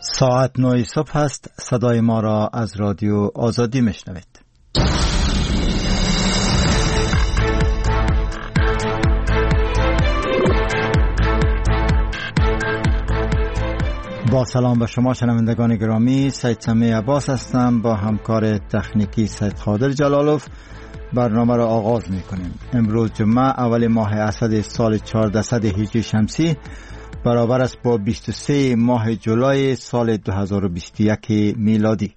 ساعت 9 صبح است. صدای ما را از رادیو آزادی میشنوید. با سلام به شما شنوندگان گرامی، سید سمی عباس هستم. با همکار تکنیکی سید خادر جلالوف برنامه را آغاز میکنیم. امروز جمعه اول ماه اسد سال 1400 هجری شمسی برابر است با 23 ماه جولای سال 2021 میلادی.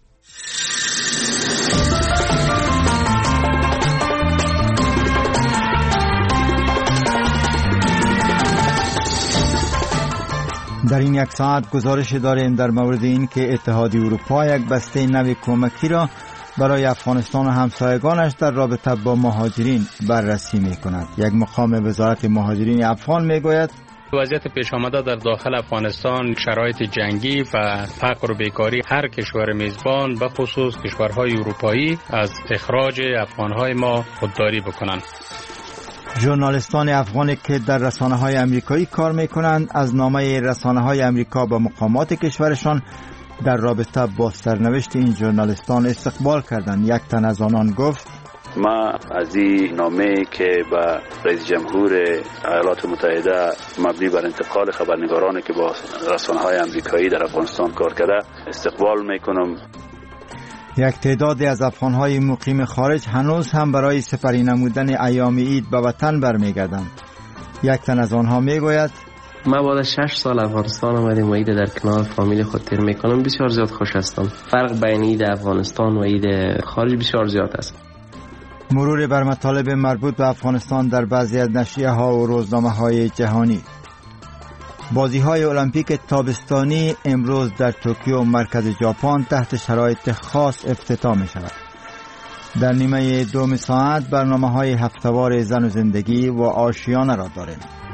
در این یک ساعت گزارش داریم در مورد این که اتحادیه اروپا یک بسته نوی کمکی را برای افغانستان و همسایگانش در رابطه با مهاجرین بررسی می کند. یک مقام وزارت مهاجرین افغان می گوید وضعیت پیش آمده در داخل افغانستان، شرایط جنگی و فقر و بیکاری هر کشور میزبان به خصوص کشورهای اروپایی از اخراج افغانهای ما خودداری بکنند. ژورنالیستان افغانی که در رسانه‌های آمریکایی کار می‌کنند از نامه رسانه‌های آمریکا به مقامات کشورشان در رابطه با سرنوشت این ژورنالیستان استقبال کردند. یک تن از آنان گفت: ما از این نامه که به رئیس جمهور ایالات متحده مبنی بر انتقال خبرنگارانی که با رسانه‌های آمریکایی در افغانستان کار کرده استقبال می‌کنم. یک تعدادی از افغان‌های مقیم خارج هنوز هم برای سپری نمودن ایام عید به وطن برمیگردند. یک تن از آنها میگوید: ما بعد 6 سال افغانستان آمدیم و عید در کنار فامیل خود تیر میکنم. بسیار زیاد خوش هستم. فرق بین عید افغانستان و عید خارج بسیار زیاد است. مرور بر مطالب مربوط به افغانستان در بعضی از نشریه‌ها و روزنامه‌های جهانی. بازی‌های المپیک تابستانی امروز در توکیو مرکز ژاپن تحت شرایط خاص افتتاح می‌شود. در نیمه دوم ساعت برنامه‌های هفته‌وار زن و زندگی و آشیانه را داریم.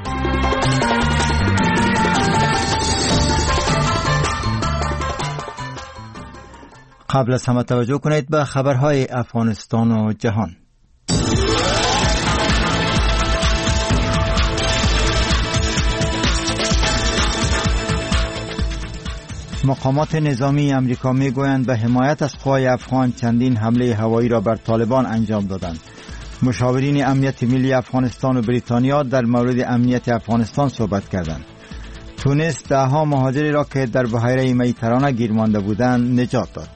قبل از همه توجه کنید به خبرهای افغانستان و جهان. مقامات نظامی امریکا میگویند به حمایت از قوای افغان چندین حمله هوایی را بر طالبان انجام دادند. مشاورین امنیت ملی افغانستان و بریتانیا در مورد امنیت افغانستان صحبت کردند. تونس دهها مهاجری را که در بحیره مدیترانه گیر مانده بودند نجات داد.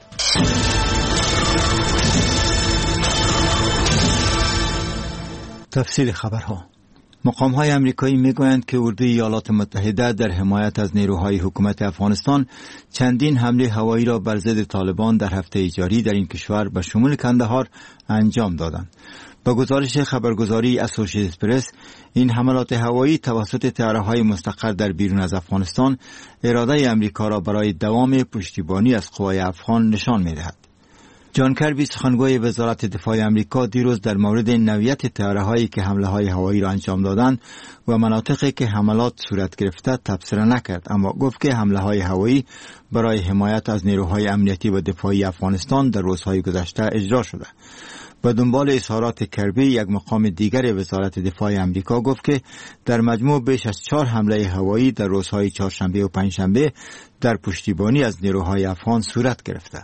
تفصیل خبرها. مقام‌های آمریکایی میگویند که اردوی ایالات متحده در حمایت از نیروهای حکومت افغانستان چندین حمله هوایی را بر ضد طالبان در هفته جاری در این کشور به شمول کندهار انجام دادند. با گزارش خبرگزاری اسوسییتد پرس، این حملات هوایی توسط طیاره‌های مستقر در بیرون از افغانستان اراده آمریکا را برای دوام پشتیبانی از قوای افغان نشان می‌دهد. جان کربی سخنگوی وزارت دفاع آمریکا دیروز در مورد نوعیت طیاره‌هایی که حمله‌های هوایی را انجام دادند و مناطقی که حملات صورت گرفته تبصره نکرد، اما گفت که حمله‌های هوایی برای حمایت از نیروهای امنیتی و دفاعی افغانستان در روزهای گذشته اجرا شده. به دنبال اظهارات کربی، یک مقام دیگر وزارت دفاع آمریکا گفت که در مجموع بیش از 4 حمله هوایی در روزهای چهارشنبه و پنجشنبه در پشتیبانی از نیروهای افغان صورت گرفته.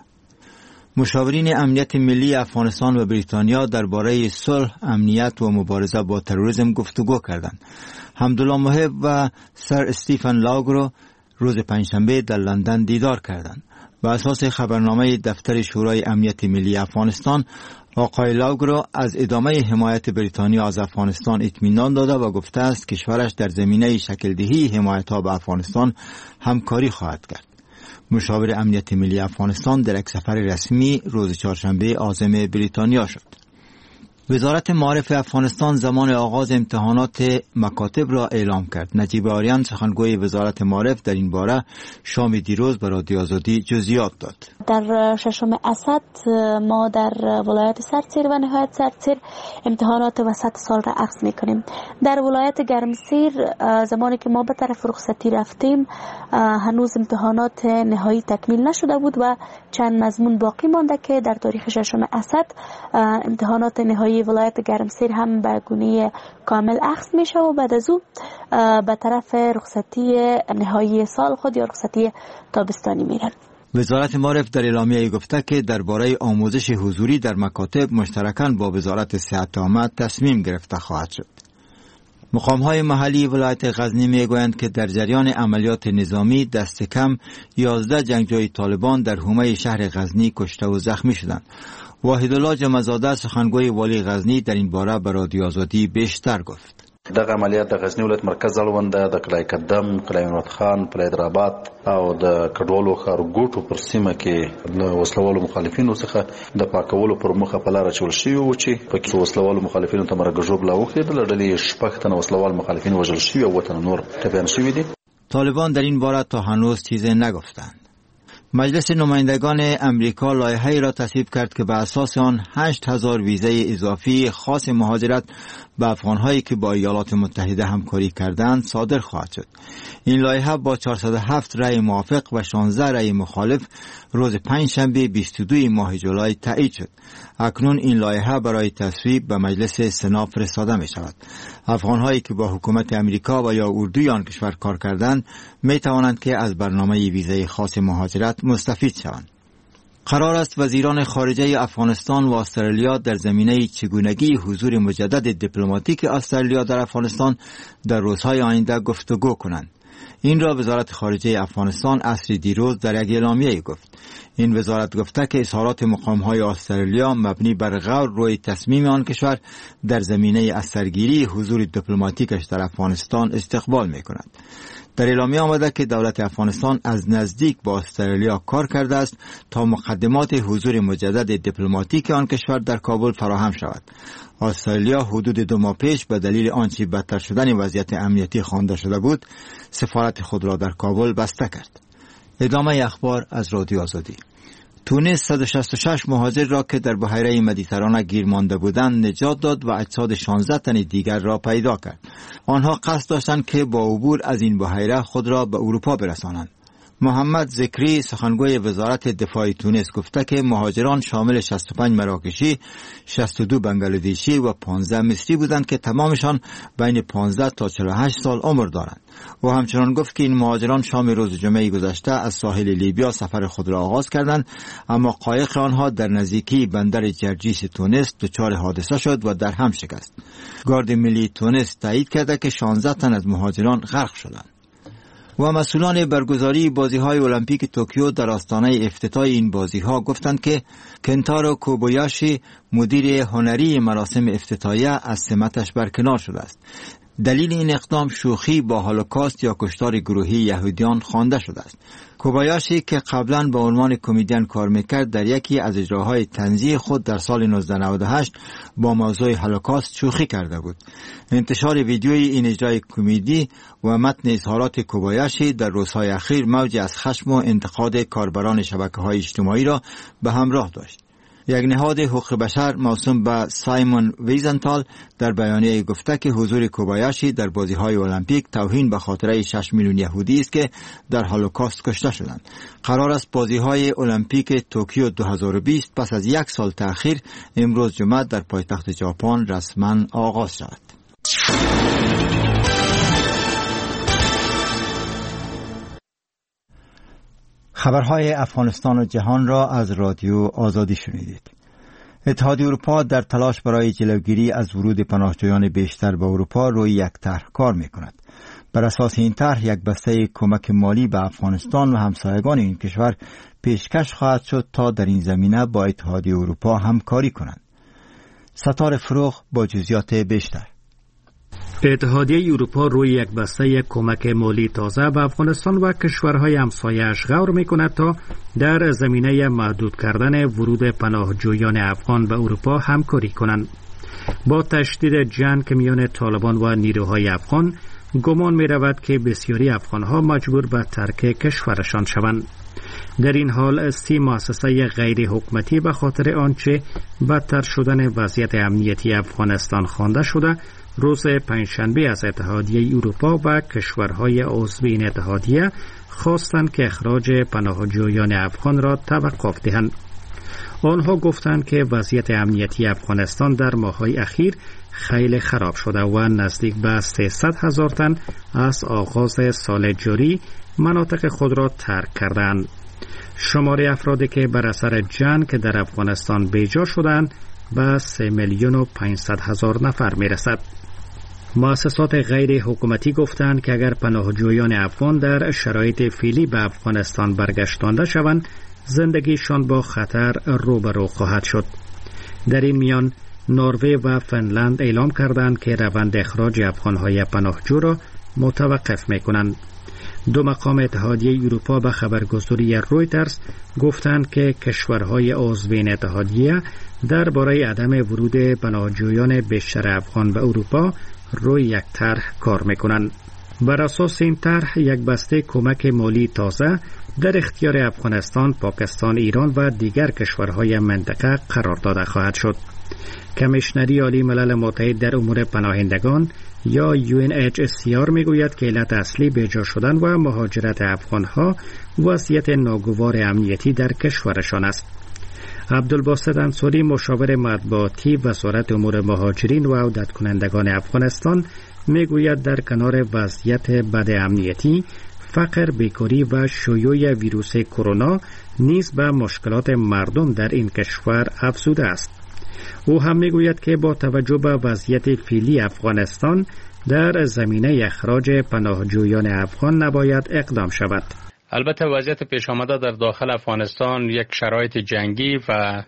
مشاورین امنیت ملی افغانستان و بریتانیا درباره صلح، امنیت و مبارزه با تروریسم گفتگو کردند. حمدالله محب و سر استیفن لاگرو روز پنجشنبه در لندن دیدار کردند. بر اساس خبرنامه دفتر شورای امنیت ملی افغانستان، آقای لاگرو از ادامه حمایت بریتانیا از افغانستان اطمینان داده و گفته است کشورش در زمینه شکل‌دهی حمایت‌ها به افغانستان همکاری خواهد کرد. مشاور امنیت ملی افغانستان در یک سفر رسمی روز چهارشنبه عازم بریتانیا شد. وزارت معارف افغانستان زمان آغاز امتحانات مکاتب را اعلام کرد. نجیب آریان سخنگوی وزارت معارف در این باره شام دیروز به رادیو آزادی جزئیات داد. در ششم اسد ما در ولایت سرتیر و نهایت سرتیر امتحانات وسط سال را عقد میکنیم. در ولایت گرمسیر زمانی که ما به طرف رخصتی رفتیم هنوز امتحانات نهایی تکمیل نشده بود و چند مضمون باقی مانده که در تاریخ ششم اسد امتحانات نهایی نهایی ولایت گرمسیر هم به گونه کامل اخذ میشه و بعد از او به طرف رخصتی نهایی سال خود یا رخصتی تابستانی میرن. وزارت معارف در اعلامیه گفته که درباره آموزش حضوری در مکاتب مشترکاً با وزارت صحت عامه تصمیم گرفته خواهد شد. مقام‌های محلی ولایت غزنی میگویند که در جریان عملیات نظامی دست کم 11 جنگجوی طالبان در حومه شهر غزنی کشته و زخمی شدند. واحدالله جمع‌زاده سخنگوی والی غزنی در این باره به رادیو آزادی بیشتر گفت. دغه عملیات د غزنی ولایت مرکز اړونده د کلای قدم، کلای محمد خان، کلای درآباد او د کډوالو ښارګوټو پر سیمه کې د وسلوالو مخالفینو څخه د پاکولو پر مخه په لاره چول شوي و چې پکې وسلوالو مخالفینو ته مرګ ژوبله وکړېدله. ډلې شپږ تنه وسلوال مخالفین وژل شوي او 7 تنه نور ټپیان شوي دي. طالبان در این باره تا هنوز چیزی نگفتند. مجلس نمایندگان امریکا لایحه‌ای را تصویب کرد که به اساس آن 8000 ویزای اضافی خاص مهاجرت به افغان‌هایی که با ایالات متحده همکاری کردند صادر خواهد شد. این لایحه با 407 رأی موافق و 16 رأی مخالف روز پنجشنبه 22 ماه جولای تایید شد. اکنون این لایحه برای تصویب به مجلس سنا فرستاده می شود. افغان‌هایی که با حکومت امریکا و یا اردوی آن کشور کار کردند می توانند که از برنامه ویزای خاص مهاجرت مستفید شوند. قرار است وزیران خارجه افغانستان و استرالیا در زمینه چگونگی حضور مجدد دیپلماتیک استرالیا در افغانستان در روزهای آینده گفتگو کنند. این را وزارت خارجه افغانستان عصر دیروز در یک اعلامیه گفت. این وزارت گفته که اظهارات مقام‌های استرالیا مبنی بر غور روی تصمیم آن کشور در زمینه اثرگیری حضور دیپلماتیکش در افغانستان استقبال می‌کند. در اعلامیه آمده که دولت افغانستان از نزدیک با استرالیا کار کرده است تا مقدمات حضور مجدد دیپلماتیک آن کشور در کابل فراهم شود. استرالیا حدود 2 ماه پیش به دلیل آنچه بدتر شدن وضعیت امنیتی خوانده شده بود سفارت خود را در کابل بسته کرد. ادامه اخبار از رادیو آزادی. تونس 166 مهاجر را که در بحیره مدیترانه گیر مانده بودند نجات داد و اجساد 16 تن دیگر را پیدا کرد. آنها قصد داشتند که با عبور از این بحیره خود را به اروپا برسانند. محمد ذکری سخنگوی وزارت دفاع تونس گفته که مهاجران شامل 65 مراکشی، 62 بنگلادیشی و 15 مصری بودند که تمامشان بین 15 تا 48 سال عمر دارند. و همچنان گفت که این مهاجران شام روز جمعه گذشته از ساحل لیبیا سفر خود را آغاز کردند، اما قایق آنها در نزدیکی بندر جرجیس تونس دچار حادثه شد و در هم شکست. گارد ملی تونس تایید کرده که 16 تن از مهاجران غرق شدند. و مسئولان برگزاری بازی‌های المپیک توکیو در آستانه افتتاح این بازی‌ها گفتند که کنتارو کوبایاشی مدیر هنری مراسم افتتاحیه از سمتش برکنار شده است. دلیل این اقدام شوخی با هولوکاست یا کشتار گروهی یهودیان خوانده شده است. کوبایاشی که قبلا به عنوان کمدین کار میکرد در یکی از اجراهای طنزی خود در سال 1998 با موضوع هولوکاست شوخی کرده بود. انتشار ویدیوی این اجرای کمدی و متن اظهارات کوبایاشی در روزهای اخیر موجی از خشم و انتقاد کاربران شبکه‌های اجتماعی را به همراه داشت. یک نهاد حقوق بشر موسوم به سایمون ویزنتال در بیانیه گفته که حضور کوبایاشی در بازی‌های المپیک توهین به خاطره 6 میلیون یهودی است که در هولوکاست کشته شدند. قرار است بازی‌های المپیک توکیو 2020 پس از 1 سال تأخیر امروز جمعه در پایتخت ژاپن رسما آغاز شود. خبرهای افغانستان و جهان را از رادیو آزادی شنیدید. اتحادیه اروپا در تلاش برای جلوگیری از ورود پناهجویان بیشتر به اروپا روی یک طرح کار می‌کند. بر اساس این طرح یک بسته کمک مالی به افغانستان و همسایگان این کشور پیشکش خواهد شد تا در این زمینه با اتحادیه اروپا همکاری کنند. ستار فروغ با جزئیات بیشتر. اتحادیه اروپا روی یک بسته کمک مالی تازه به افغانستان و کشورهای همسایه‌اش غور می‌کند تا در زمینه محدود کردن ورود پناهجویان افغان به اروپا همکاری کنند. با تشدید جنگ میان طالبان و نیروهای افغان گمان می‌رود که بسیاری افغان‌ها مجبور به ترک کشورشان شوند. در این حال 30 مؤسسه غیر حکومتی به خاطر آنچه بدتر شدن وضعیت امنیتی افغانستان خوانده شده روز پنجشنبه از اتحادیه اروپا و کشورهای عضو این اتحادیه خواستند که اخراج پناهجویان افغان را توقف دهند. آنها گفتند که وضعیت امنیتی افغانستان در ماه‌های اخیر خیلی خراب شده و نزدیک به 300,000 تن از آغاز سال جاری مناطق خود را ترک کردند. شمار افرادی که بر اثر جنگ در افغانستان بیجا شدند به 3,500,000 نفر میرسد. مؤسسات غیر حکومتی گفتند که اگر پناهجویان افغان در شرایط فعلی به افغانستان برگشتانده شوند، زندگیشان با خطر روبرو خواهد شد. در این میان نروژ و فنلند اعلام کردند که روند اخراج افغانهای پناهجو را متوقف می‌کنند. دو مقام اتحادیه اروپا به خبرگزاری رویترز گفتند که کشورهای عضو این اتحادیه درباره عدم ورود پناهجویان بیشتر افغان به اروپا روی یک طرح کار می‌کنند. بر اساس این طرح یک بسته کمک مالی تازه در اختیار افغانستان، پاکستان، ایران و دیگر کشورهای منطقه قرار داده خواهد شد. کمیشنری عالی ملل متحد در امور پناهندگان یا UNHCR میگوید که علت اصلی بیجا شدن و مهاجرت افغانها وضعیت ناگوار امنیتی در کشورشان است. عبدالباسط انصاری، مشاور مطبوعاتی وزارت امور مهاجرین و عودت کنندگان افغانستان، میگوید در کنار وضعیت بد امنیتی، فقر، بیکاری و شیوع ویروس کرونا نیز به مشکلات مردم در این کشور افزوده است. او هم میگوید که با توجه به وضعیت فعلی افغانستان در زمینه اخراج پناهجویان افغان نباید اقدام شود. البته وضعیت پیش آمده در داخل افغانستان یک شرایط جنگی و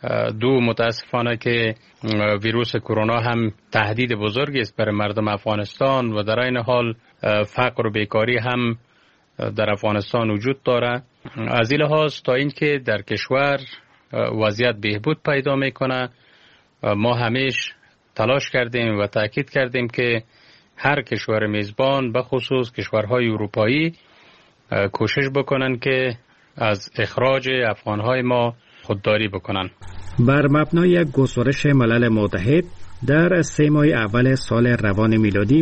دو متاسفانه که ویروس کرونا هم تهدید بزرگی است برای مردم افغانستان و در این حال فقر و بیکاری هم در افغانستان وجود داره. از این لحاظ تا اینکه در کشور وضعیت بهبود پیدا میکنه، ما همیشه تلاش کردیم و تاکید کردیم که هر کشور میزبان به خصوص کشورهای اروپایی کوشش بکنن که از اخراج افغانهای ما خودداری بکنن. بر مبنای یک گزارش ملل متحد در 3 ماه اول سال روان میلادی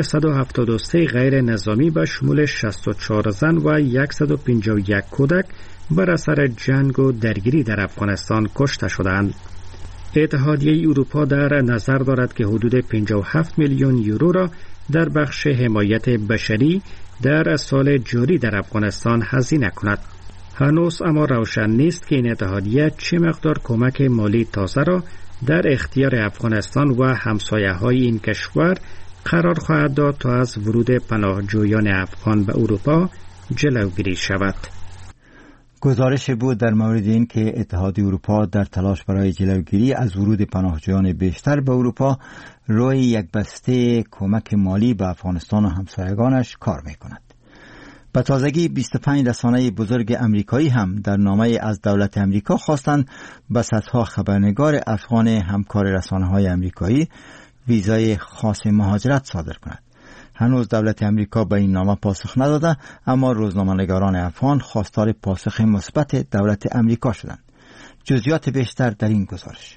573 غیر نظامی به شمول 64 زن و 151 کودک بر اثر جنگ و درگیری در افغانستان کشته شدند. اتحادیه اروپا در نظر دارد که حدود 57 میلیون یورو را در بخش حمایت بشری در سال جاری در افغانستان هزینه کند. هنوز اما روشن نیست که این اتحادیه چه مقدار کمک مالی تازه را در اختیار افغانستان و همسایه‌های این کشور قرار خواهد داد تا از ورود پناهجویان افغان به اروپا جلوگیری شود. گزارش بود در مورد این که اتحادیه اروپا در تلاش برای جلوگیری از ورود پناهجویان بیشتر به اروپا روی یک بسته کمک مالی به افغانستان و همسایگانش کار می‌کند. به تازگی 25 رسانه بزرگ امریکایی هم در نامه از دولت امریکا خواستند به صدها خبرنگار افغان همکار رسانه‌های امریکایی ویزای خاص مهاجرت صادر کند. هنوز دولت امریکا به این نامه پاسخ نداده، اما روزنامه‌نگاران افغان خواستار پاسخ مثبت دولت امریکا شدند. جزئیات بیشتر در این گزارش.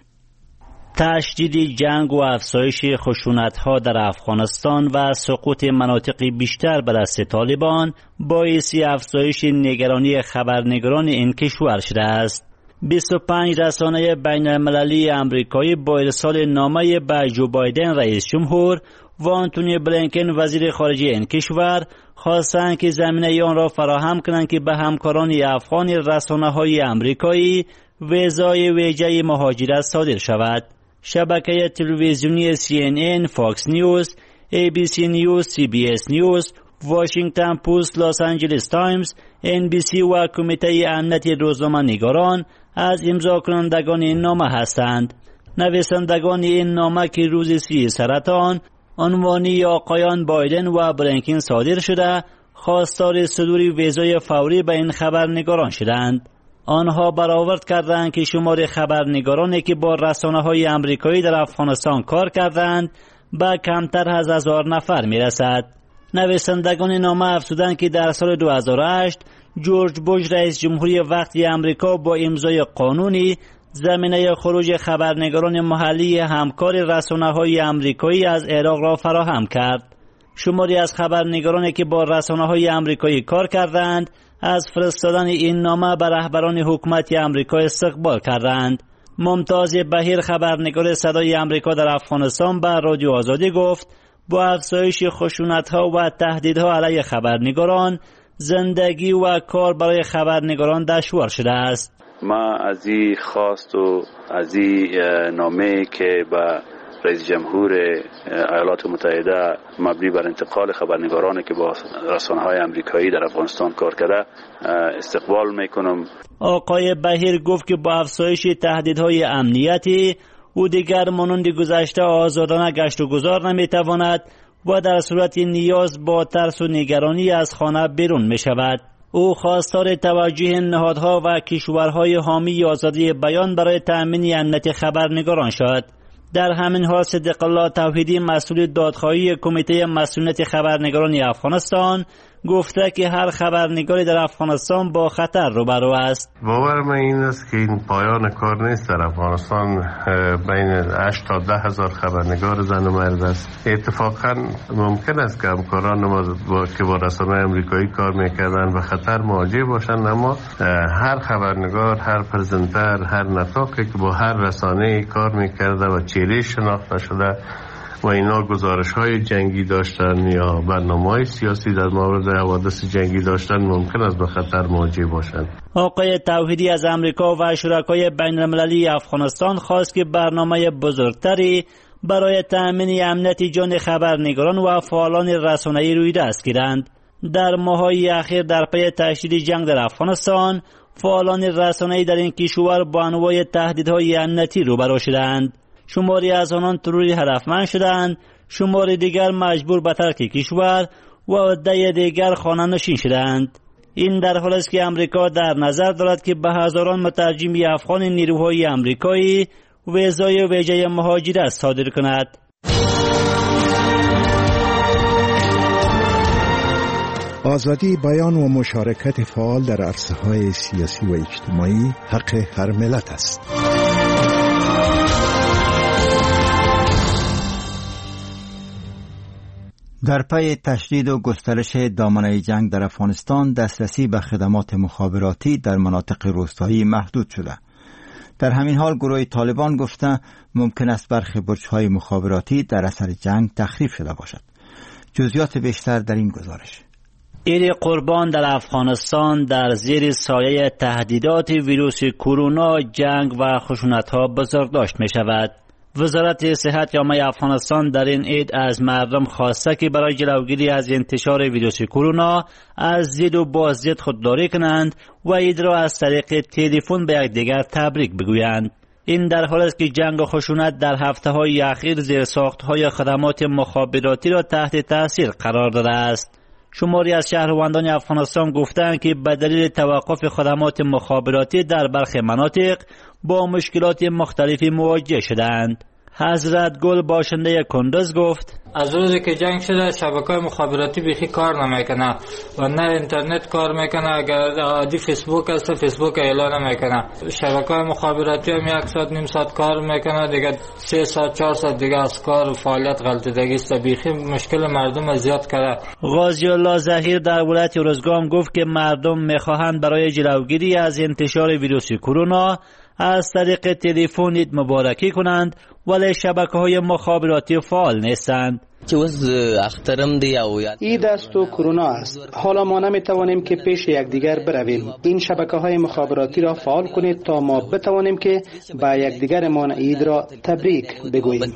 تشدید جنگ و افزایش خشونت‌ها در افغانستان و سقوط مناطق بیشتر به دست طالبان باعث افزایش نگرانی خبرنگاران این کشور شده است. 25 رسانه بین‌المللی امریکایی با ارسال نامه به جو بایدن رئیس جمهور و آنتونی بلینکن وزیر خارجه این کشور خواستند که زمینه آن را فراهم کنند که به همکاران افغان رسانه‌های امریکایی ویزای ویژه مهاجرت صادر شود. شبکه تلویزیونی CNN، فاکس نیوز، ABC نیوز، CBS نیوز، واشنگتن پست، لس آنجلس تایمز، NBC و کمیته امنیت روزنامه‌نگاران از امضا کنندگان این نامه هستند. نویسندگان این نامه که روز 30 سرطان عنوانی آقایان بایدن و بلینکن صادر شده خواستار صدور ویزای فوری به این خبرنگاران شدند. آنها برآورد کردند که شمار خبرنگارانی که با رسانه‌های امریکایی در افغانستان کار کردند به کمتر از 1000 نفر میرسد. نویسندگان نامه افزودند که در سال 2008 جورج بوش رئیس جمهوری وقتی امریکا با امضای قانونی زمینه خروج خبرنگاران محلی همکار رسانه‌های امریکایی از عراق را فراهم کرد. شماری از خبرنگارانی که با رسانه‌های آمریکایی کار کردند از فرستادن این نامه به رهبران حکومت آمریکا استقبال کردند. ممتاز بهیر خبرنگار صدای آمریکا در افغانستان به رادیو آزادی گفت با افزایش خشونت‌ها و تهدیدها علیه خبرنگاران زندگی و کار برای خبرنگاران دشوار شده است. ما از این خواست و از این نامه که به رئیس جمهور ایالات متحده مبنی بر انتقال خبرنگارانی که با رسانه‌های آمریکایی در افغانستان کار کرده استقبال میکنم. آقای بهیر گفت که با افزایش تهدیدهای امنیتی او دیگر مانند گذشته آزادانه گشت و گذار نمیتواند و در صورت نیاز با ترس و نگرانی از خانه بیرون می شود. او خواستار توجه نهادها و کشورهای حامی آزادی بیان برای تأمین امنیت خبرنگاران شد. در همین حال صدیق الله توحیدی مسئول دادخواهی کمیته مسئولیت خبرنگاران افغانستان گفته که هر خبرنگاری در افغانستان با خطر روبرو است. باور من این است که این پایان کار نیست. در افغانستان بین 8 تا 10 هزار خبرنگار زن و مرد است. اتفاقا ممکن است که همکاران ما که با رسانه‌های آمریکایی کار میکردن به خطر مواجه باشند، اما هر خبرنگار، هر پرزنتر، هر نطاقی که با هر رسانه‌ای کار میکرده و چهره شناخته شده و اینا گزارش‌های جنگی داشتن یا برنامه‌های سیاسی در مورد حوادث جنگی داشتن ممکن است به خطر مواجه باشند. آقای توحیدی از آمریکا و شرکای بین‌المللی افغانستان خواست که برنامه بزرگتری برای تأمین امنیت جان خبرنگاران و فعالان رسانه‌ای روی دست گیرند. در ماه‌های اخیر در پی تشدید جنگ در افغانستان فعالان رسانه‌ای در این کشور با انواع تهدیدهای امنیتی روبرو شدند. شماری از آنان تروری هدفمند شدند، شماری دیگر مجبور به ترک کشور و عده دیگر خانه نشین شدند. این در حالی است که امریکا در نظر دارد که به هزاران مترجم افغان نیروهای امریکایی ویزای ویژه مهاجرت صادر کند. آزادی بیان و مشارکت فعال در عرصه‌های سیاسی و اجتماعی حق هر ملت است. در پی تشدید و گسترش دامنه جنگ در افغانستان دسترسی به خدمات مخابراتی در مناطق روستایی محدود شده. در همین حال گروه طالبان گفته ممکن است برخی برج‌های مخابراتی در اثر جنگ تخریب شده باشد. جزئیات بیشتر در این گزارش. عید قربان در افغانستان در زیر سایه تهدیدات ویروس کرونا، جنگ و خشونت‌ها بزرگداشت می شود. وزارت صحت عامه افغانستان در این عید از مردم خواسته که برای جلوگیری از انتشار ویروس کرونا از زید و بازدید خودداری کنند و عید را از طریق تلفن به یکدیگر تبریک بگویند. این در حالی است که جنگ و خشونت در هفته‌های اخیر زیرساخت‌های خدمات مخابراتی را تحت تاثیر قرار داده است. شماری از شهروندان افغانستان گفتند که به دلیل توقف خدمات مخابراتی در برخی مناطق با مشکلات مختلفی مواجه شدند. حضرت گل باشنده کندز گفت از روزی که جنگ شده شبکه‌های مخابراتی بیخی کار نمیکنه و نه اینترنت کار میکنه. اگر عادی فیسبوک است فیسبوک اعلان نمیکنه. شبکه‌های مخابراتی هم 1 ساعت نیم ساعت کار میکنه، دیگه 3 ساعت 4 ساعت دیگه از کار و فعالیت غلطیدگی است. بیخی مشکل مردم زیاد کرده. غازی الله ظهیر در ولایت روزگان گفت که مردم میخواهند برای جلوگیری از انتشار ویروس کرونا از طریق تلفن عید مبارکی کنند ولی شبکه‌های مخابراتی فعال نیستند. عید است و کرونا است. حالا ما نمیتوانیم که پیش یکدیگر برویم. این شبکه‌های مخابراتی را فعال کنید تا ما بتوانیم که با یکدیگرمان عید را تبریک بگوییم.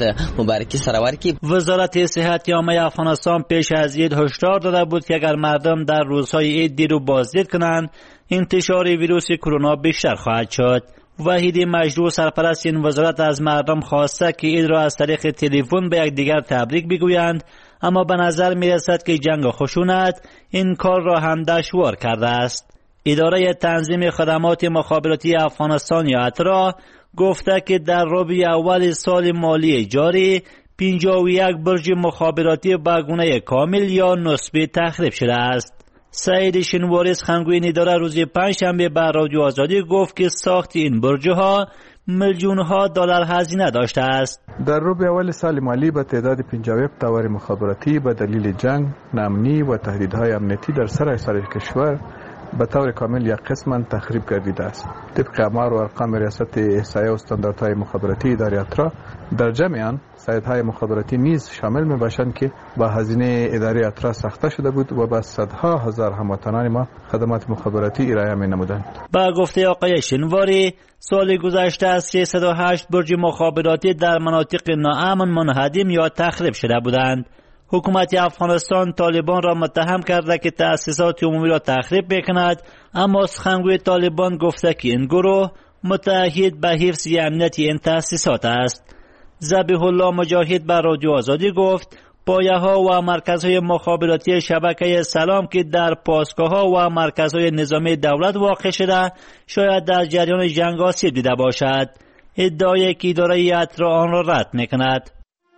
وزارت صحت عامه افغانستان پیش از عید هشدار داده بود که اگر مردم در روزهای عید دیر و بازدید کنند انتشار ویروس کرونا بیشتر خواهد شد. وحید مجروح سرپرست این وزارت از مردم خواسته که عید را از طریق تلفن به یکدیگر تبریک بگویند، اما به نظر می رسد که جنگ و خشونت این کار را هم دشوار کرده است. اداره تنظیم خدمات مخابراتی افغانستان یا اترا گفته که در ربع اول سال مالی جاری 51 برج مخابراتی به گونه کامل یا نسبی تخریب شده است. سعید شنواری سخنگوی اداره روز پنجشنبه به رادیو آزادی گفت که ساخت این برج‌ها میلیون‌ها دلار هزینه داشته است. در ربع اول سال مالی به تعداد 57 تاور مخابراتی به دلیل جنگ، ناامنی و تهدیدهای امنیتی در سراسر کشور به طور کامل یا قسما تخریب گردیده است. طبق آمار و ارقام ریاست احصایه و استانداردهای مخابراتی اداره اترا، در جمع آن سایت‌های مخابراتی نیز شامل می‌باشند که با هزینه اداره اترا ساخته شده بود و به صدها هزار هموطنان ما خدمات مخابراتی ارائه می‌نمودند. با گفته آقای شنواری، سال گذشته از 308 برج مخابراتی در مناطق ناامن منهدم یا تخریب شده بودند. حکومت افغانستان طالبان را متهم کرده که تأسیسات عمومی را تخریب میکند، اما سخنگوی طالبان گفته که این گروه متعهد به حفظ امنیت این تأسیسات است. ذبیح الله مجاهد به رادیو آزادی گفت پایه‌ها و مرکزهای مخابراتی شبکه سلام که در پاسگاه‌ها و مرکزهای نظامی دولت واقع شده شاید در جریان جنگ آسیب دیده باشد. ادعای که اداره اترا آن را رد میکند.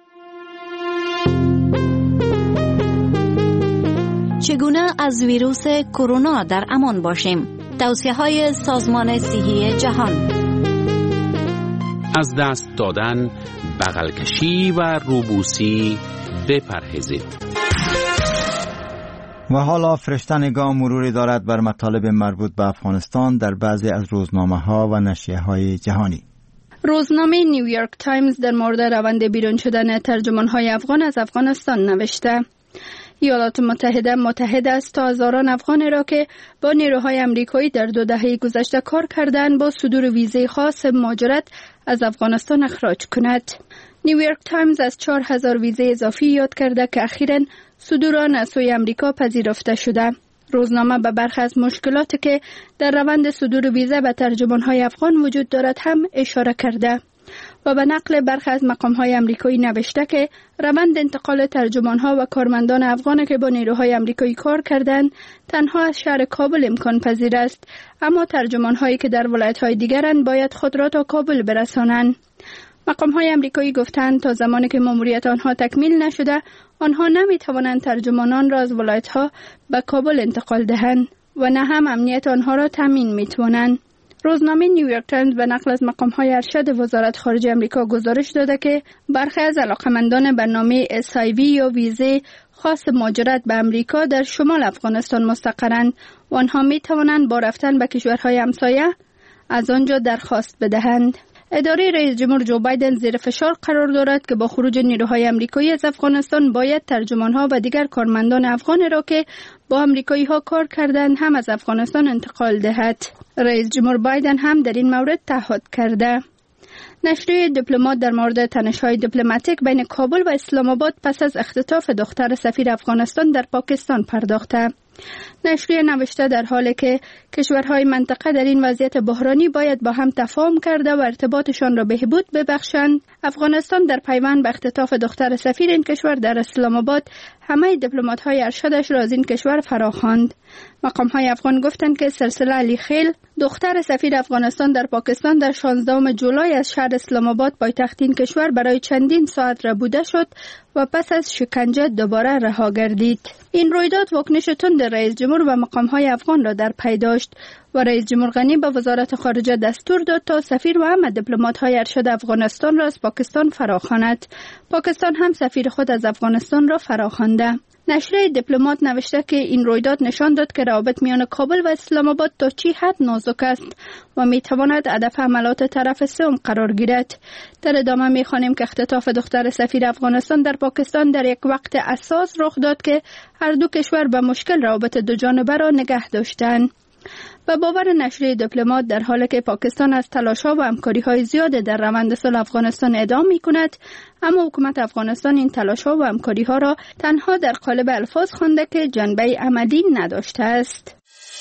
چگونه از ویروس کرونا در امان باشیم؟ توصیه‌های سازمان صحی جهان. از دست دادن، بغل کشی و روبوسی بپرهیزید. و حالا فرشته نگاه مروری دارد بر مطالب مربوط به افغانستان در بعضی از روزنامه‌ها و نشریه‌های جهانی. روزنامه نیویورک تایمز در مورد روند بیرون شدن ترجمان‌های افغان از افغانستان نوشته: ایالات متحده متحد است تا هزاران افغان را که با نیروهای امریکایی در 2 دهه گذشته کار کردند با صدور ویزه خاص مهاجرت از افغانستان اخراج کند. نیویورک تایمز از 4000 ویزه اضافی یاد کرده که اخیراً صدور آن از سوی امریکا پذیرفته شده. روزنامه به برخی از مشکلاتی که در روند صدور ویزه به ترجمان‌های افغان وجود دارد هم اشاره کرده و به نقل برخی از مقام‌های امریکایی نوشته که روند انتقال ترجمان‌ها و کارمندان افغان که با نیروهای امریکایی کار کردند تنها از شهر کابل امکان پذیر است، اما ترجمان‌هایی که در ولایت‌های دیگرند باید خود را تا کابل برسانند. مقام‌های امریکایی گفتند تا زمانی که ماموریت آنها تکمیل نشده آنها نمی‌توانند ترجمانان را از ولایت‌ها به کابل انتقال دهند و نه هم امنیت آنها را تامین می‌توانند. روزنامه نیویورک تایمز به نقل از مقام‌های ارشد وزارت خارجه آمریکا گزارش داده که برخی از علاقمندان برنامه SIV یا ویزه خاص مهاجرت به آمریکا در شمال افغانستان مستقرند و آنها می‌توانند با رفتن به کشورهای همسایه از آنجا درخواست بدهند. اداره رئیس جمهور جو بایدن زیر فشار قرار دارد که با خروج نیروهای آمریکایی از افغانستان باید ترجمان‌ها و دیگر کارمندان افغان را که با آمریکایی‌ها کار کردند هم از افغانستان انتقال دهد. رئیس جمهور بایدن هم در این مورد تعهد کرده. نشریه دیپلمات در مورد تنش‌های دیپلماتیک بین کابل و اسلام آباد پس از اختطاف دختر سفیر افغانستان در پاکستان پرداخته. نشریه نوشته در حالی که کشورهای منطقه در این وضعیت بحرانی باید با هم تفاهم کرده و ارتباطشان را بهبود ببخشند، افغانستان در پیوند به اختطاف دختر سفیر این کشور در اسلام آباد همه دیپلمات‌های ارشدش را از این کشور فراخواند. مقام‌های افغان گفتند که سلسله علی خیل دختر سفیر افغانستان در پاکستان در 16 جولای از شهر اسلام آباد پایتخت این کشور برای چندین ساعت ربوده شد و پس از شکنجه دوباره رها گردید. این رویداد واکنش تند رئیس جمهور و مقام‌های افغان را در پی داشت و رئیس جمهور غنی به وزارت خارجه دستور داد تا سفیر و همه دیپلمات‌های ارشد افغانستان را از پاکستان فراخواند. پاکستان هم سفیر خود از افغانستان را فراخوانده. نشریه دیپلمات نوشته که این رویداد نشان داد که روابط میان کابل و اسلام آباد تا چی حد نازک است و میتواند هدف حملات طرف سوم قرار گیرد. در ادامه میخوانیم که اختطاف دختر سفیر افغانستان در پاکستان در یک وقت اساس رخ داد که هر دو کشور به مشکل روابط دو جانبه را نگه داشتند. و باور نشریه دیپلمات در حالی که پاکستان از تلاش‌ها و همکاری‌های زیاد در روند صلح افغانستان ادامه می‌کند، اما حکومت افغانستان این تلاش‌ها و همکاری‌ها را تنها در قالب الفاظ خوانده که جنبه عملی نداشته است.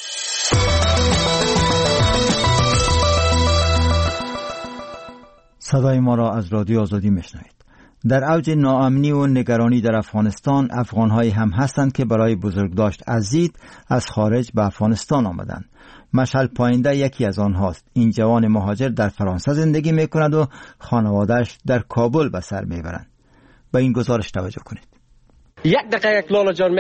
صدای ما را از رادیو آزادی میشنوید. در اوج ناامنی و نگرانی در افغانستان، افغان‌هایی هم هستند که برای بزرگداشت عزیز از خارج به افغانستان آمدند. مشعل پاینده یکی از آنهاست. این جوان مهاجر در فرانسه زندگی می‌کند و خانواده‌اش در کابل به سر می‌برند. به این گزارش توجه کنید. یک دقیقه لالا جان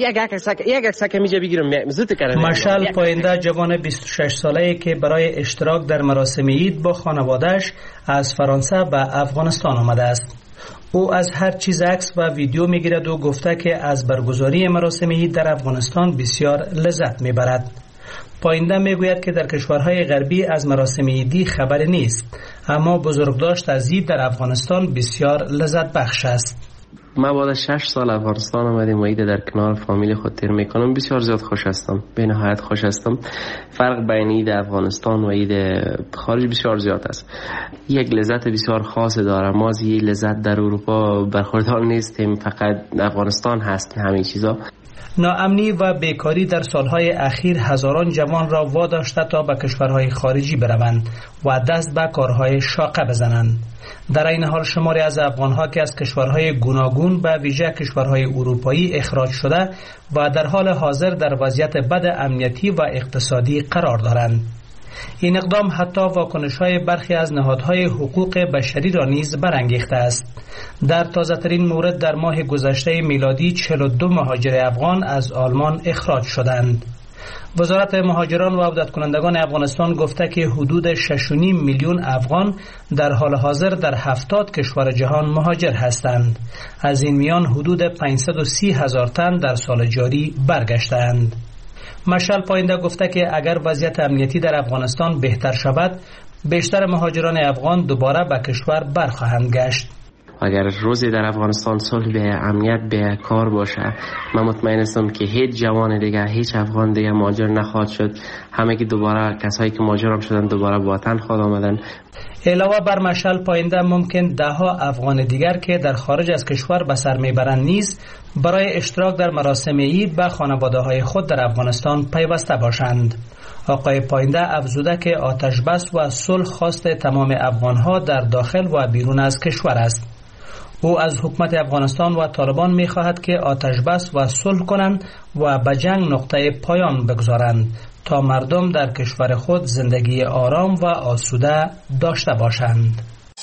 یک سکه میجه بگیرم زود کردم. مشعل پاینده جوان 26 ساله‌ای که برای اشتراک در مراسم عید با خانواده‌اش از فرانسه به افغانستان آمده است. او از هر چیز عکس و ویدیو میگیرد و گفته که از برگزاری مراسم عید در افغانستان بسیار لذت میبرد. پاینده میگوید که در کشورهای غربی از مراسم عیدی خبری نیست، اما بزرگداشت از عید در افغانستان بسیار لذت بخش است. ما بعد 6 سال افغانستان آمدیم و عید در کنار فامیل خود تیر میکنم. بسیار زیاد خوش هستم، به نهایت خوش هستم. فرق بین عید افغانستان و عید خارج بسیار زیاد است. یک لذت بسیار خاص داره. ما از این لذت در اروپا برخوردار نیستیم، فقط افغانستان هست همین چیزا. ناامنی و بیکاری در سالهای اخیر هزاران جوان را واداشته تا به کشورهای خارجی بروند و دست به کارهای شاقه بزنند. در این حال شماری از افغانها که از کشورهای گوناگون به ویژه کشورهای اروپایی اخراج شده و در حال حاضر در وضعیت بد امنیتی و اقتصادی قرار دارند. این اقدام حتی واکنش‌های برخی از نهادهای حقوق بشری را نیز برانگیخته است. در تازه‌ترین مورد در ماه گذشته میلادی 42 مهاجر افغان از آلمان اخراج شدند. وزارت مهاجران و عودت کنندگان افغانستان گفته که حدود 6.5 میلیون افغان در حال حاضر در 70 کشور جهان مهاجر هستند. از این میان حدود 530,000 تن در سال جاری برگشتند. مشعل پاینده گفته که اگر وضعیت امنیتی در افغانستان بهتر شود، بیشتر مهاجران افغان دوباره به کشور برخواهند گشت. اگر روزی در افغانستان صلح به امنیت به کار باشه، من مطمئن هستم که هیچ جوان دیگه، هیچ افغان دیگه مهاجر نخواهد شد. همه که دوباره کسایی که مهاجر هم شدن دوباره به وطن خود آمدن. علاوه بر مشعل پاینده ممکن دهها افغان دیگر که در خارج از کشور به سر میبرند نیز برای اشتراک در مراسم عید به خانواده‌های خود در افغانستان پیوسته باشند. آقای پاینده افزوده که آتش بس و صلح خواست تمام افغانها در داخل و بیرون از کشور است. او از حکومت افغانستان و طالبان می‌خواهد که آتش بس و صلح کنند و به جنگ نقطه پایان بگذارند تا مردم در کشور خود زندگی آرام و آسوده داشته باشند.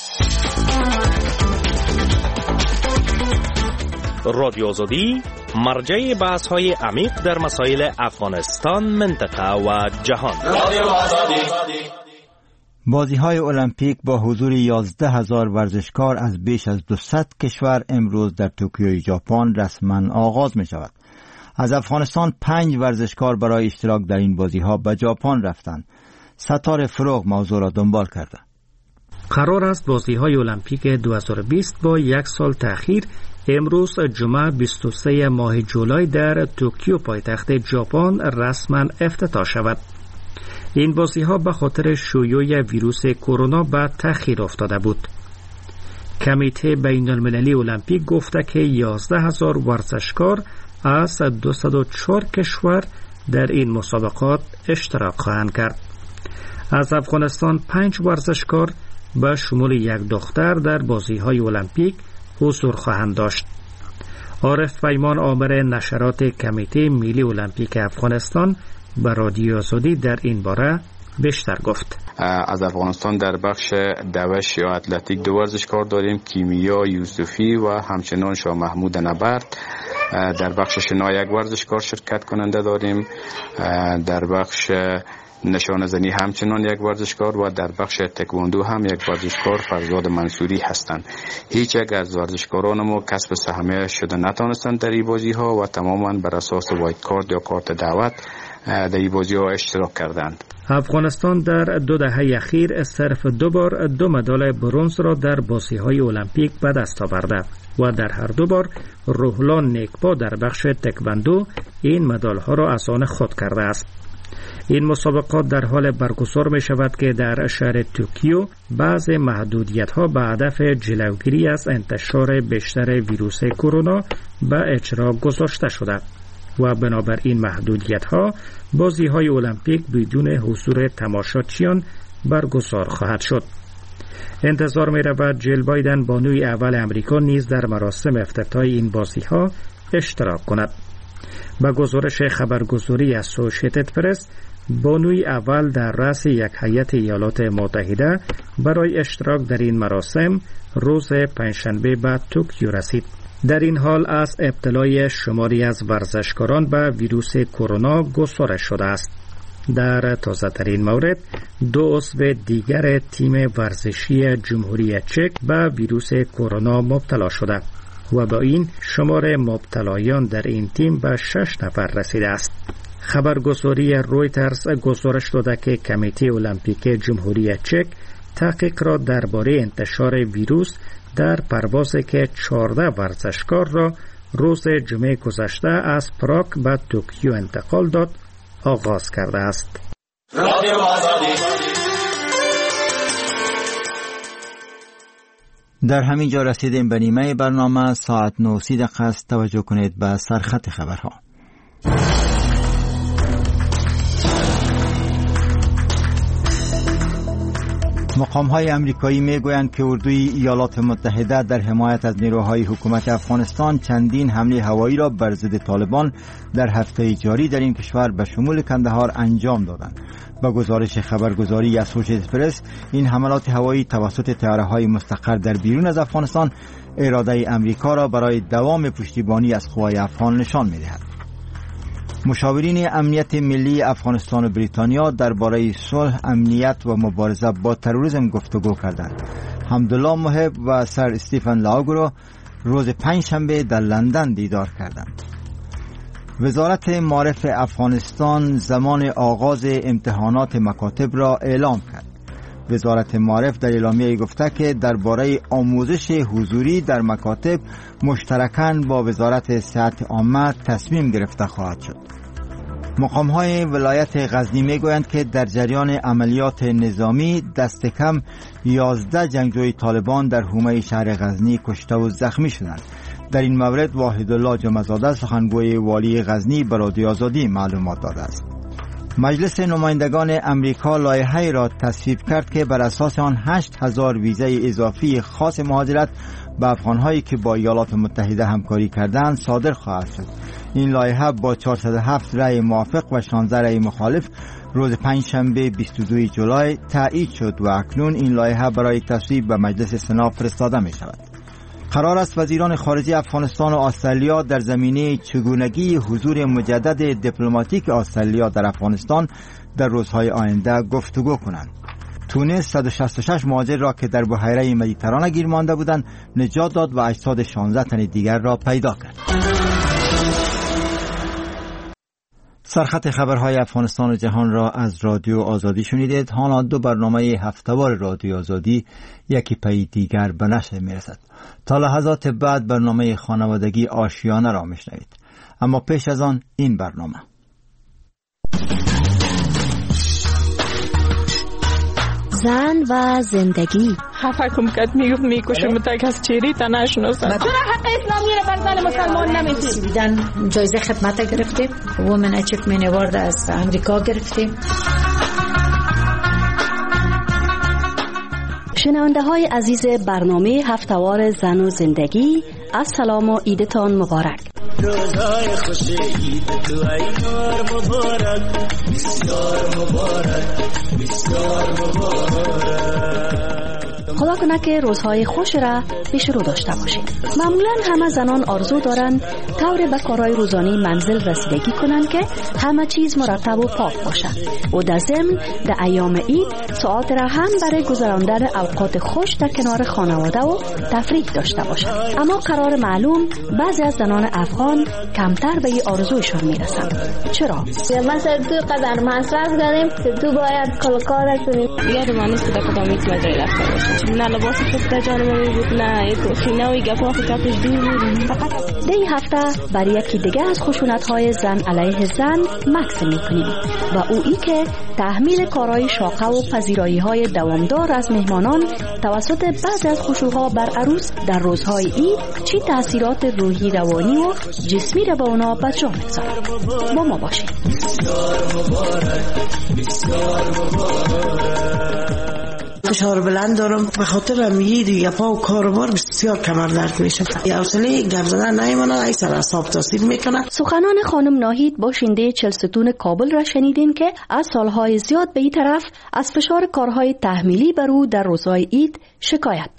رادیو آزادی مرجع بحث‌های عمیق در مسائل افغانستان، منطقه و جهان. بازی‌های المپیک با حضور 11,000 ورزشکار از بیش از 200 کشور امروز در توکیو ژاپن رسما آغاز می‌شود. از افغانستان 5 ورزشکار برای اشتراک در این بازی‌ها به ژاپن رفتند. ستاره فروغ موضوع را دنبال کرده. قرار است بازی‌های المپیک 2020 با یک سال تأخیر امروز جمعه 23 ماه جولای در توکیو پایتخت ژاپن رسما افتتاح شود. این بازی‌ها به خاطر شیوع ویروس کرونا به تأخیر افتاده بود. کمیته بین‌المللی المپیک گفته که 11,000 ورزشکار از 204 کشور در این مسابقات اشتراک خواهند کرد. از افغانستان 5 ورزشکار به شمول یک دختر در بازی‌های المپیک حضور خواهند داشت. عارف پیمان آمر نشرات کمیته ملی المپیک افغانستان به رادیو آزادی در این باره بیشتر گفت. از افغانستان در بخش دوش یا اتلتیک 2 ورزشکار داریم، کیمیا یوسفی و همچنان شاه محمود نبرد. در بخش شنا 1 ورزشکار شرکت کننده داریم. در بخش نشانه زنی همچنان 1 ورزشکار و در بخش تکواندو هم 1 ورزشکار فرزاد منصوری هستند. هیچ یک از ورزشکاران ما کسب سهمیه شده نتانستند در این بازی ها و تماما بر اساس وایت کارت یا کارت دعوت در این بازی ها اشتراک کردند. افغانستان در 2 دهه اخیر صرف 2 بار 2 مدال برنز را در بازی‌های المپیک به دست آورده و در هر 2 بار روحلان نیکبا در بخش تکواندو این مدال‌ها را از آن خود کرده است. این مسابقات در حال برگزار می شود که در شهر توکیو بعض محدودیت‌ها به هدف جلوگیری از انتشار بیشتر ویروس کرونا به اجرا گذاشته شده و بنابر این محدودیت‌ها بازی‌های المپیک بدون حضور تماشاچیان برگزار خواهد شد. انتظار می‌رود جیل بایدن بانوی اول امریکا نیز در مراسم افتتاح این بازی‌ها اشتراک کند. با گزارش خبرگزاری اسوسییتد پرس، بانوی اول در رأس یک هیئت ایالات متحده برای اشتراک در این مراسم روز پنجشنبه به توکیو رسید. در این حال از ابتلای شماری از ورزشکاران به ویروس کرونا گزارش شده است. در تازه‌ترین مورد 2 عضو دیگر تیم ورزشی جمهوری چک به ویروس کرونا مبتلا شده و با این شمار مبتلایان در این تیم به 6 نفر رسیده است. خبرگزاری رویترز گزارش داده که کمیته المپیک جمهوری چک تحقیق را درباره انتشار ویروس در پروازی که 14 ورزشکار را روز جمعه گذشته از پراگ به توکیو انتقال داد آغاز کرده است. در همین جا رسیدیم به نیمه برنامه. ساعت 9:30 است. توجه کنید به سرخط خبرها. مقام‌های آمریکایی می‌گویند که اردوی ایالات متحده در حمایت از نیروهای حکومت افغانستان چندین حمله هوایی را بر ضد طالبان در هفته جاری در این کشور به شمول کندهار انجام دادند. با گزارش خبرگزاری اسوشیتد پرس، این حملات هوایی توسط طیاره‌های مستقر در بیرون از افغانستان اراده امریکا را برای دوام پشتیبانی از قوای افغان نشان می‌دهد. مشاورین امنیت ملی افغانستان و بریتانیا درباره صلح، امنیت و مبارزه با تروریسم گفتگو کردند. حمدالله محب و سر استیفن لاگو را روز پنجشنبه در لندن دیدار کردند. وزارت معارف افغانستان زمان آغاز امتحانات مکاتب را اعلام کرد. وزارت معارف در اعلامیه گفته که درباره آموزش حضوری در مکاتب مشترکاً با وزارت صحت عامه تصمیم گرفته خواهد شد. مقام‌های ولایت غزنی میگویند که در جریان عملیات نظامی دست کم 11 جنگجوی طالبان در حومه شهر غزنی کشته و زخمی شدند. در این مورد واحدالله جمعزاده سخنگوی والی غزنی به رادیو آزادی معلومات داده است. مجلس نمایندگان امریکا لایحه‌ای را تصویب کرد که بر اساس آن 8000 ویزای اضافی خاص مهاجرت به افغان‌هایی که با ایالات متحده همکاری کردند صادر خواهد شد. این لایحه با 407 رأی موافق و 16 رأی مخالف روز پنجشنبه 22 جولای تایید شد و اکنون این لایحه برای تصویب به مجلس سنا فرستاده می شود. قرار است وزیران خارجه افغانستان و استرالیا در زمینه چگونگی حضور مجدد دیپلماتیک استرالیا در افغانستان در روزهای آینده گفتگو کنند. تونس 166 مهاجر را که در بحیره مدیترانه گیر مانده بودند نجات داد و اجساد 16 تن دیگر را پیدا کرد. سرخط خبرهای افغانستان و جهان را از رادیو آزادی شنیدید. حالا 2 برنامه هفته‌وار رادیو آزادی یکی پی دیگر به نشر می‌رسد. تا لحظات بعد برنامه خانوادگی آشیانه را میشنوید. اما پیش از آن این برنامه. زن و زندگی. حفکم کت میکشم تک از چیری تا نشناسم. چرا حق اسلامی را بر زن مسلمان نمیدی؟ بیدن جایزه خدمت گرفتیم. وومن اچیومنت اوارد از امریکا گرفتیم. شنونده های عزیز برنامه هفته‌وار زن و زندگی، السلام و عیدتان مبارک. روزهای خوش عید تو ای نور مبارک، بسیار مبارک، بسیار مبارک. خدا کنه که روزهای خوش را پیش رو داشته باشید. معمولا همه زنان آرزو دارند طور به کارهای روزانه منزل رسیدگی کنند که همه چیز مرتب و پاک باشد و در ضمن در ایام عید ساعات را هم برای گذراندن اوقات خوش در کنار خانواده و تفریح داشته باشند. اما قرار معلوم بعضی از زنان افغان کمتر به این آرزویشان میرسند. چرا؟ مثلا تو قدر مصرف داریم که تو باید کل کار کنیم. یاد من نیست که کدام یک مجال رفته باشم. نه لباس پسته جانم بود، نه یک خینه و گپا کپش دور بود. فقط دی هفته برای یکی دیگه از خشونت‌های زن علیه زن مکس می‌کنیم و او ای که تحمیل کارهای شاقه و پذیرایی‌های دوامدار از مهمانان توسط بعضی از خشوها بر عروس در روزهای عید چی تاثیرات روحی، روانی و جسمی را به اونا به جا می‌گذارد. با ما باشید. فشار بلند دارم، به خاطر امیدی یا پا و کاروبار بسیار کمر درد میشه. حوصله گپ زدن نمیمونه، ای سر اعصاب تاثیر میکنه. سخنان خانم ناهید باشنده چلستون کابل را شنیدین که از سالهای زیاد به این طرف از فشار کارهای تحمیلی بر او در روزهای عید شکایت داشت.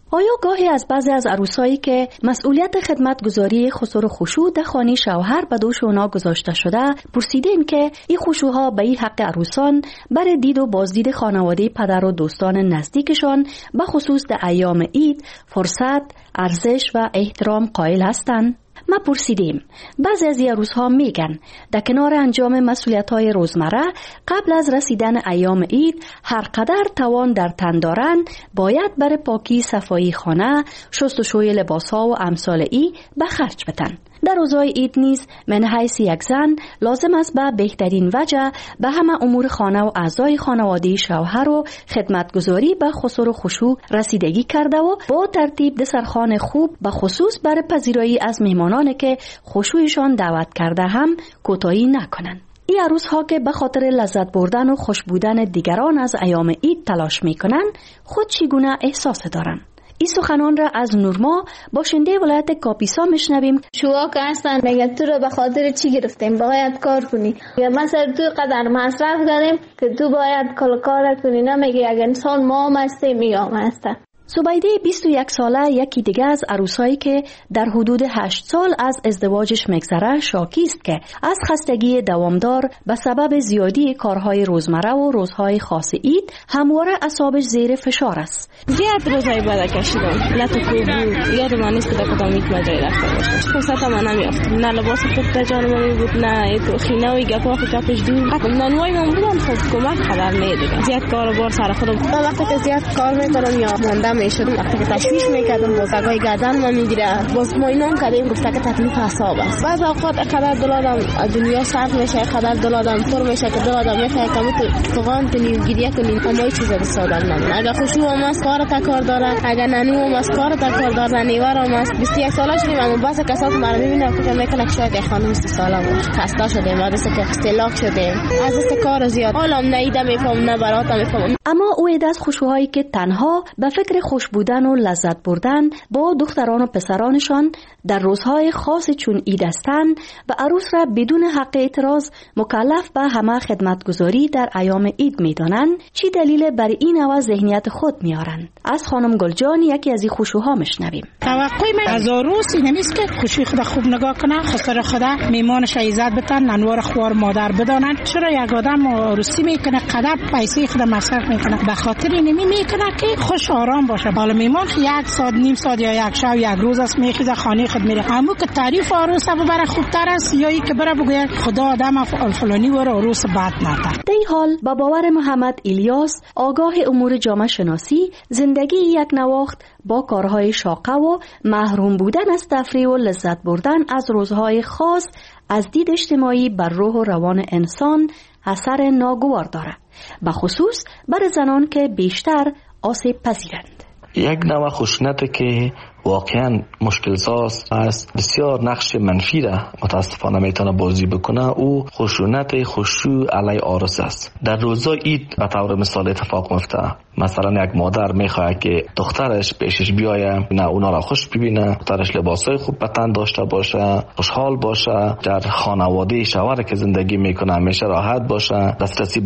آیا گاهی از بعضی از عروسایی که مسئولیت خدمتگزاری خسر و خشوع در خانه شوهر به دوش اونا گذاشته شده پرسیدین که این خشوع‌ها به این حق عروسان برای دید و بازدید خانواده پدر و دوستان نزدیکشان به خصوص در ایام عید فرصت، ارزش و احترام قائل هستند؟ ما پرسیدیم. بعضی از عروس‌ها میگن در کنار انجام مسئولیت‌های روزمره قبل از رسیدن ایام عید هر قدر توان در تن دارند باید برای پاکی صفایی خانه، شستشوی لباس‌ها و امثال ای به خرج بدن. در روزهای عید نیز من حیث یک زن لازم است به بهترین وجه به همه امور خانه و اعضای خانواده شوهر و خدمتگزاری به خسر و خشوع رسیدگی کرده و با ترتیب دسترخوان خوب به خصوص برای پذیرایی از مهمانانی که خشوعشان دعوت کرده هم کوتاهی نکنند. این عروس‌ها که به خاطر لذت بردن و خوش بودن دیگران از ایام عید تلاش میکنند خود چگونه احساس دارند؟ این سخنان را از نورما باشنده ولایت کاپیسا میشنویم. شما که هستن میگه تو رو به خاطر چی گرفتیم باید کار کنی یا مثلا تو قدر مصرف کردیم که تو باید کار کنی. نمیگه اگه انسان ما هم هستیم میام هستن. زبیده 21 ساله یکی دیگه از عروسایی که در حدود 8 سال از ازدواجش میگذره شاکی است که از خستگی دوامدار به سبب زیادی کارهای روزمره و روزهای خاص عید همواره اعصابش زیر فشار است. زیاد روزای بعد کشیدم. نه تو خوب بود. یادم نیست که در کدام یک مجال رفته باشم. فرصت ما نمیافتم. نه لباس خوب جانم بود نه تو خینه و گپا کپش دور. حتی نانوای من بودم خب کمک خبر میدادم. زیاد کاربار سر خودم. وقتی که زیاد کار میکنم یا موندم میشدم وقتی که تشویش میکردم بازگاه گردن ما میگیره باز ما اینام کردیم گفته که تکلیف اعصاب است. بعض اوقات قدر دلادم از دنیا صرف میشه قدر دلادم پر میشه که دلادم میفهمم که فقط تنیم گریه کنیم اما هیچ چیز به سودم نمیاد. اگه خشوع هم از کار تا کار داره اگه نانو هم از کار تا کار داره نیوار هم از 21 ساله شدیم اما بعضی کسات ما رو میبینن فکر میکنن که شاید خانم 30 ساله بود خسته شده بعدش که استلاک شده از دست کار زیاد حالم نیده میفهم نه برات میفهم. اما او از خشوعایی که تنها به فکر خوش بودن و لذت بردن با دختران و پسرانشان در روزهای خاص چون عید هستند و عروس را بدون حق اعتراض مکلف به همه خدمتگزاری در ایام عید میدانند چی دلیل بر این نوع ذهنیت خود میارند؟ از خانم گلجان یکی از این خشوعها میشنویم. توقع من از عروس این نیست که خوشی خود خوب نگاه کنه خسر خدا میمانش عزت بتن ننوار خوار مادر بدانن. چرا یک آدم عروسی میکنه قدر پیسه خود مصرف میکنه به خاطر اینمی میکنه که خوش آرام باشه. حالا میمان یک ساعت نیم ساعت یا یک شب یک روز است میخیزه خانه خود میره اما که تعریف عروس ببره خوبتر است یا ای که بره بگه خدا آدم فلانی ور عروس بد نده. در این حال با باور محمد الیاس آگاه امور جامعه شناسی زندگی یک نواخت با کارهای شاقه و محروم بودن از تفریح و لذت بردن از روزهای خاص از دید اجتماعی بر روح و روان انسان اثر ناگوار دارد به خصوص برای زنان که بیشتر آسیب پذیرند. یک نوع خشونت که واقعا مشکل ساز است بسیار نقش منفی را متاسفانه میتونه بازی بکنه او خشونت خشوع علی عروس است. در روزای عید به طور مثال اتفاق میفته مثلا یک مادر میخواد که دخترش پیشش بیایه نه اونا را خوش ببینه دخترش لباسای خوب به تن داشته باشه خوشحال باشه در خانواده شوهر که زندگی میکنه همیشه راحت باشه دسترسی